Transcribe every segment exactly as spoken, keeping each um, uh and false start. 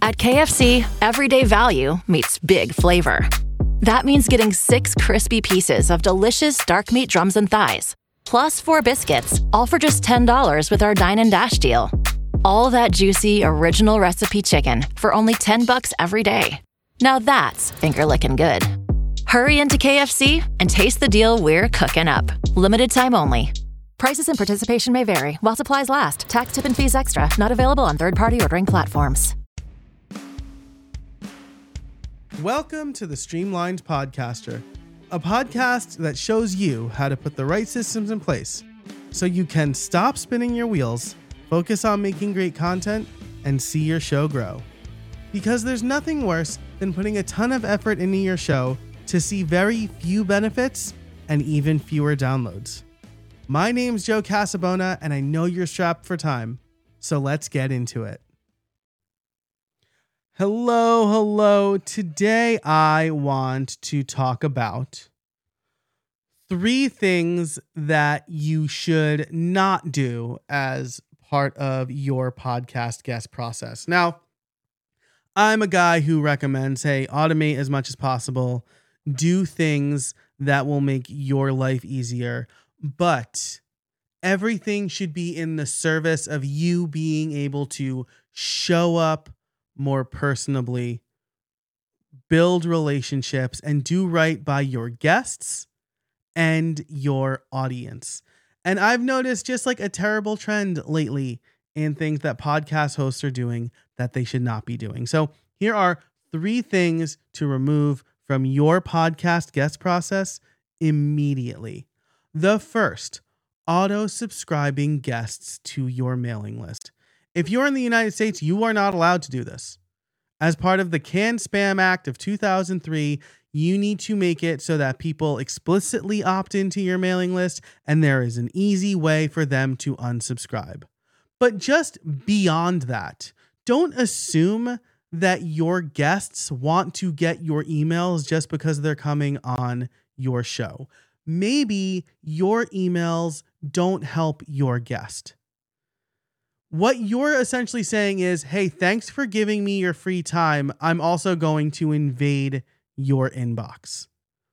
At K F C, everyday value meets big flavor. That means getting six crispy pieces of delicious dark meat drums and thighs, plus four biscuits, all for just ten dollars with our Dine and Dash deal. All that juicy, original recipe chicken for only ten bucks every day. Now that's finger-licking good. Hurry into K F C and taste the deal we're cooking up. Limited time only. Prices and participation may vary while supplies last. Tax, tip, and fees extra. Not available on third-party ordering platforms. Welcome to the Streamlined Podcaster, a podcast that shows you how to put the right systems in place so you can stop spinning your wheels, focus on making great content, and see your show grow. Because there's nothing worse than putting a ton of effort into your show to see very few benefits and even fewer downloads. My name's Joe Casabona, and I know you're strapped for time, so let's get into it. Hello, hello. Today I want to talk about three things that you should not do as part of your podcast guest process. Now, I'm a guy who recommends, hey, automate as much as possible, do things that will make your life easier, but everything should be in the service of you being able to show up more personably, build relationships, and do right by your guests and your audience. And I've noticed just like a terrible trend lately in things that podcast hosts are doing that they should not be doing. So here are three things to remove from your podcast guest process immediately. The first, auto-subscribing guests to your mailing list. If you're in the United States, you are not allowed to do this. As part of the CAN-SPAM Act of two thousand three, you need to make it so that people explicitly opt into your mailing list, and there is an easy way for them to unsubscribe. But just beyond that, don't assume that your guests want to get your emails just because they're coming on your show. Maybe your emails don't help your guest. What you're essentially saying is, hey, thanks for giving me your free time. I'm also going to invade your inbox.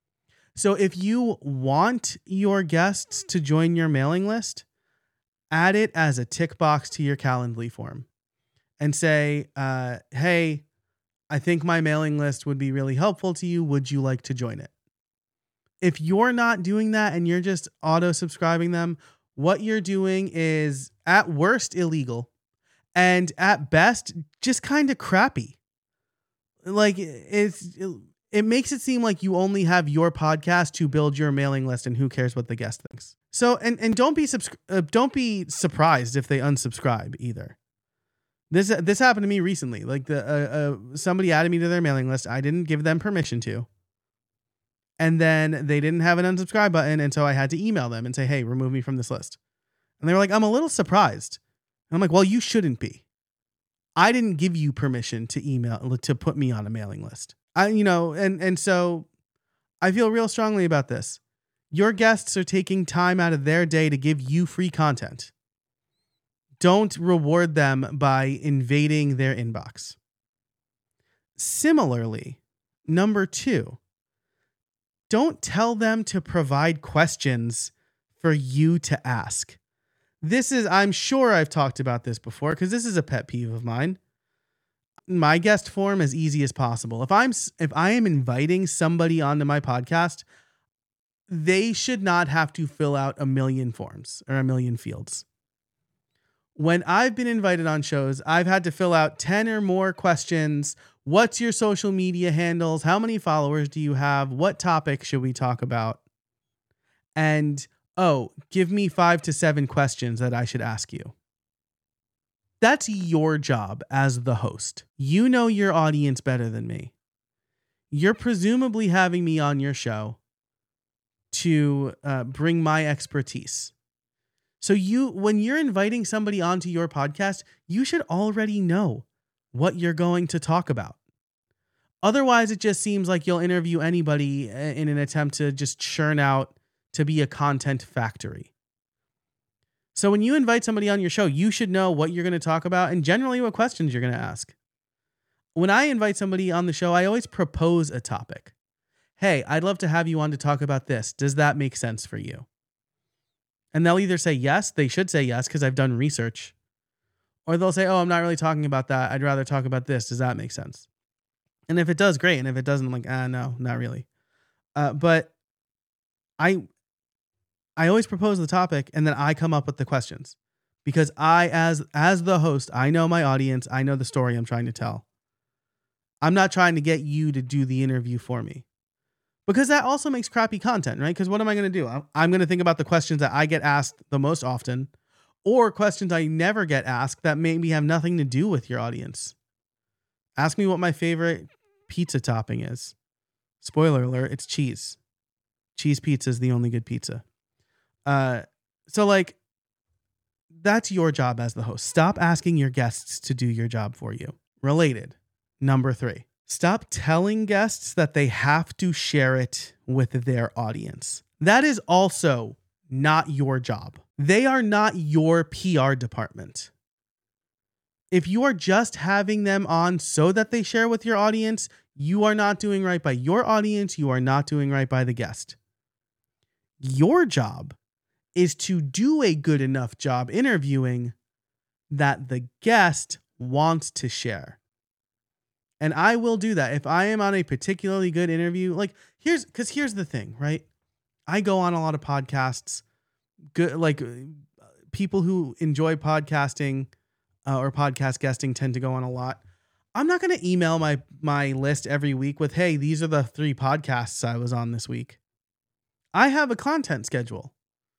So if you want your guests to join your mailing list, add it as a tick box to your Calendly form and say, uh, hey, I think my mailing list would be really helpful to you. Would you like to join it? If you're not doing that and you're just auto-subscribing them, what you're doing is at worst illegal and at best just kind of crappy. Like it's, it, it makes it seem like you only have your podcast to build your mailing list and who cares what the guest thinks. So, and, and don't be, subscri- uh, don't be surprised if they unsubscribe either. This, this happened to me recently. Like the, uh, uh, somebody added me to their mailing list. I didn't give them permission to. And then they didn't have an unsubscribe button. And so I had to email them and say, hey, remove me from this list. And they were like, I'm a little surprised. And I'm like, well, you shouldn't be. I didn't give you permission to email, to put me on a mailing list. I, you know, and, and so I feel real strongly about this. Your guests are taking time out of their day to give you free content. Don't reward them by invading their inbox. Similarly, number two, don't tell them to provide questions for you to ask. This is, I'm sure I've talked about this before because this is a pet peeve of mine. My guest form as easy as possible. If I'm, if I am inviting somebody onto my podcast, they should not have to fill out a million forms or a million fields. When I've been invited on shows, I've had to fill out ten or more questions. What's your social media handles? How many followers do you have? What topic should we talk about? And, oh, give me five to seven questions that I should ask you. That's your job as the host. You know your audience better than me. You're presumably having me on your show to uh, bring my expertise. So you, when you're inviting somebody onto your podcast, you should already know what you're going to talk about. Otherwise, it just seems like you'll interview anybody in an attempt to just churn out to be a content factory. So when you invite somebody on your show, you should know what you're going to talk about and generally what questions you're going to ask. when I invite somebody on the show, I always propose a topic. Hey, I'd love to have you on to talk about this. Does that make sense for you? And they'll either say yes, they should say yes because I've done research, or they'll say, oh, I'm not really talking about that. I'd rather talk about this. Does that make sense? And if it does, great. And if it doesn't, I'm like, ah, no, not really. Uh, but I, I always propose the topic and then I come up with the questions because I, as, as the host, I know my audience. I know the story I'm trying to tell. I'm not trying to get you to do the interview for me because that also makes crappy content, right? Because what am I going to do? I'm going to think about the questions that I get asked the most often or questions I never get asked that maybe have nothing to do with your audience. Ask me what my favorite pizza topping is. Spoiler alert, it's cheese. Cheese pizza is the only good pizza. Uh, so like, that's your job as the host. Stop asking your guests to do your job for you. Related. Number three, stop telling guests that they have to share it with their audience. That is also not your job. They are not your P R department. If you are just having them on so that they share with your audience, you are not doing right by your audience. You are not doing right by the guest. Your job is to do a good enough job interviewing that the guest wants to share. And I will do that. If I am on a particularly good interview, like here's, cause here's the thing, right? I go on a lot of podcasts, good, like people who enjoy podcasting uh, or podcast guesting tend to go on a lot. I'm not going to email my, my list every week with, hey, these are the three podcasts I was on this week. I have a content schedule.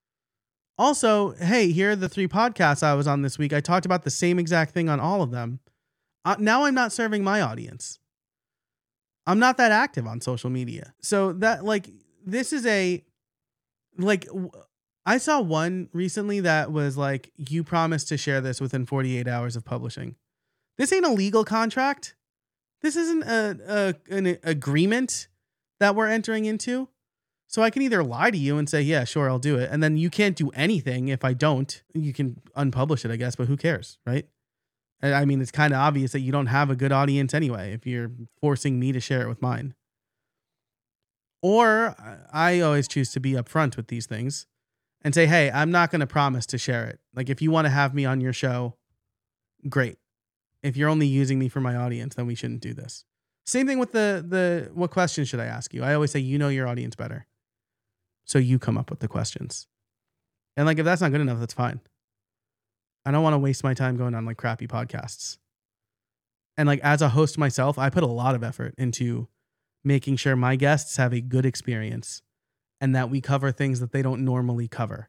Also, hey, here are the three podcasts I was on this week. I talked about the same exact thing on all of them. Uh, now I'm not serving my audience. I'm not that active on social media. So that like, this is a, like, w- I saw one recently that was like, you promised to share this within forty-eight hours of publishing. This ain't a legal contract. This isn't a, a an agreement that we're entering into. So I can either lie to you and say, yeah, sure, I'll do it. And then you can't do anything if I don't. You can unpublish it, I guess, but who cares, right? I mean, it's kind of obvious that you don't have a good audience anyway if you're forcing me to share it with mine. Or I always choose to be upfront with these things and say, hey, I'm not going to promise to share it. Like if you want to have me on your show, great. If you're only using me for my audience, then we shouldn't do this. Same thing with the, the what questions should I ask you? I always say, you know your audience better. So you come up with the questions. And like, if that's not good enough, that's fine. I don't want to waste my time going on like crappy podcasts. And like as a host myself, I put a lot of effort into making sure my guests have a good experience and that we cover things that they don't normally cover.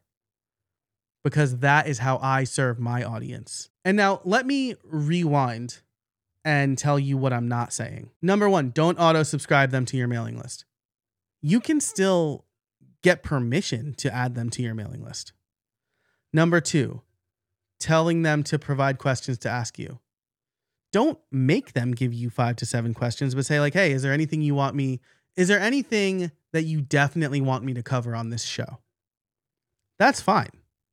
Because that is how I serve my audience. And now let me rewind and tell you what I'm not saying. Number one, don't auto subscribe them to your mailing list. You can still get permission to add them to your mailing list. Number two, telling them to provide questions to ask you. Don't make them give you five to seven questions, but say like, hey, is there anything you want me? Is there anything that you definitely want me to cover on this show? That's fine.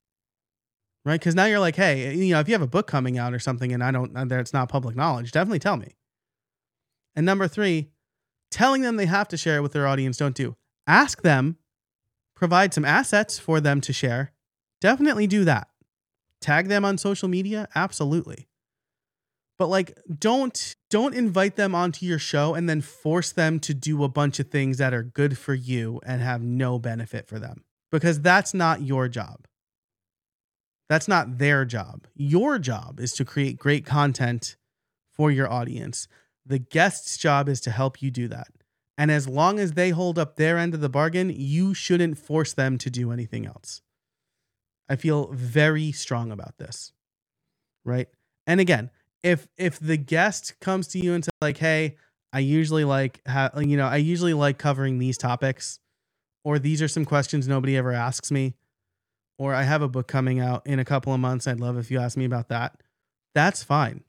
Right? Because now you're like, hey, you know, if you have a book coming out or something and I don't, and it's not public knowledge, definitely tell me. And number three, telling them they have to share it with their audience, don't do. Ask them, provide some assets for them to share. Definitely do that. Tag them on social media? Absolutely. But like, don't, don't invite them onto your show and then force them to do a bunch of things that are good for you and have no benefit for them. Because that's not your job. That's not their job. Your job is to create great content for your audience. The guest's job is to help you do that. And as long as they hold up their end of the bargain, you shouldn't force them to do anything else. I feel very strong about this, right? And again, if if the guest comes to you and says like, hey, I usually like, ha- you know, I usually like covering these topics, or these are some questions nobody ever asks me, or I have a book coming out in a couple of months, I'd love if you ask me about that. That's fine.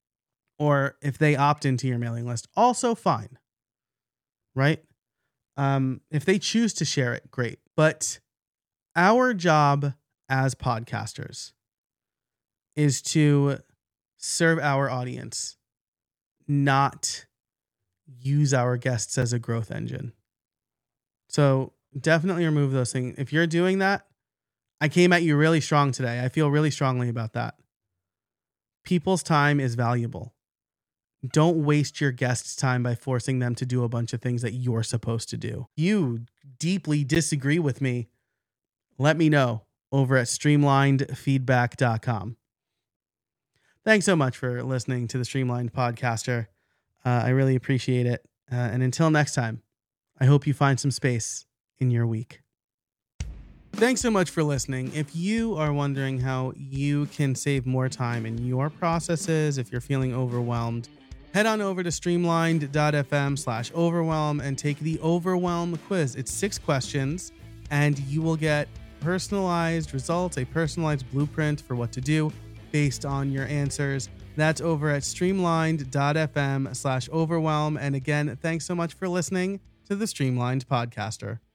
Or if they opt into your mailing list, also fine, right? Um, if they choose to share it, great. But our job as podcasters is to serve our audience, not use our guests as a growth engine. So definitely remove those things. If you're doing that, I came at you really strong today. I feel really strongly about that. People's time is valuable. Don't waste your guests' time by forcing them to do a bunch of things that you're supposed to do. You deeply disagree with me. Let me know over at streamlined feedback dot com. Thanks so much for listening to the Streamlined Podcaster. Uh, I really appreciate it. Uh, and until next time, I hope you find some space in your week. Thanks so much for listening. If you are wondering how you can save more time in your processes, if you're feeling overwhelmed, head on over to streamlined.fm slash overwhelm and take the Overwhelm quiz. It's six questions, and you will get personalized results, a personalized blueprint for what to do based on your answers. That's over at streamlined.fm slash overwhelm. And again, thanks so much for listening to the Streamlined Podcaster.